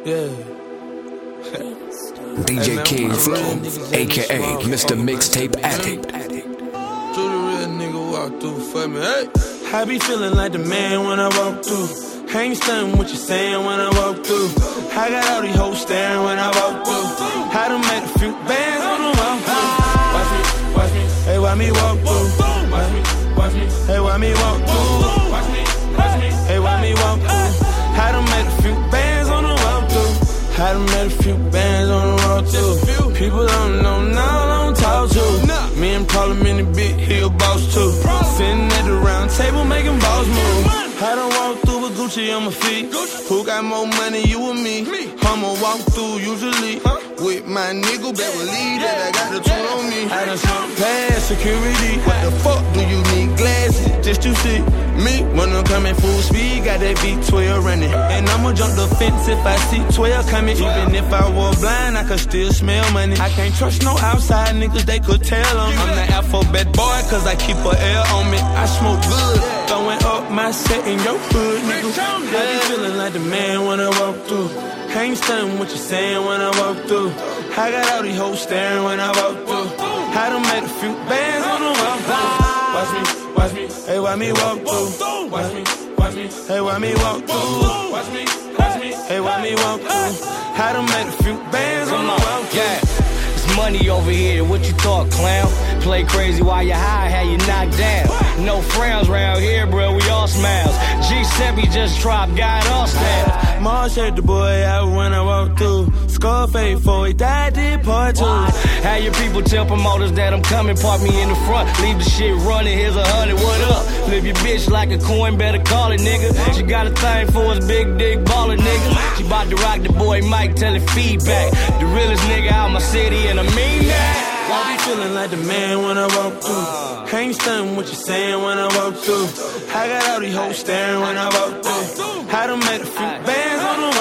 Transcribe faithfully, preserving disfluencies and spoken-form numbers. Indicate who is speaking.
Speaker 1: Yeah.
Speaker 2: D J hey, King Flow, aka Mister Mixtape Addict.
Speaker 1: To the real nigga walk through for me, hey. I be feeling like the man when I walk through. I ain't stunning what you saying when I walk through. I got all these hoes staring when I walk through. I done made a few bands on the walk through. Watch me, watch me, hey, why me walk through? Watch me, watch me, hey, why me walk through? Watch me, watch me, hey, why me walk through? I done made a few bands on the walk through. I done made a few bands on the walk through. People don't know now, I don't talk to. Me and Parliament in the big hill boss too. Sitting at the round table making balls move. I done walk through with Gucci on my feet. Who got more money, you or me? I'ma walk through usually with my nigga, better believe that I got the tool on me. I done swung past security. What the fuck do you need glasses just to see me? When I'm coming full speed, got that V twelve running. And I'ma jump the fence if I see twelve coming. Even if I were blind, I could still smell money. I can't trust no outside niggas, they could tell on me. I'm the alphabet boy, cause I keep a L on me. I smoke good, throwing up my set in your hood, nigga. I be feeling like the man when I walk through. I ain't stunning what you saying when I walk through. I got all these hoes staring when I walk through. I done made a few bands on the walk through. Watch me, watch me, hey, why me walk through? Watch me, watch me, hey, why me walk through? Watch me, watch me, hey, why me walk through? I done made a few bands on the walk through.
Speaker 3: Yeah. Money over here, what you thought, clown? Play crazy while you high, how you knocked down. No frowns round here, bro, we all smiles. Giuseppe just dropped, got all staff.
Speaker 1: Marsh had the boy out when I walked through. Scarface for he died, did part two.
Speaker 3: How your people tell promoters that I'm coming, park me in the front, leave the shit running, here's a hundred, what up? Live your bitch like a coin, better call it, nigga. She got a thing for us, big dick ballin', nigga. She bout to rock the boy Mike, tell it feedback. The realest nigga out my city, and I mean that.
Speaker 1: I be feeling like the man when I walk through. I ain't stunning what you saying when I walk through. I got all these hoes staring when I walk through. I done made a few bands on the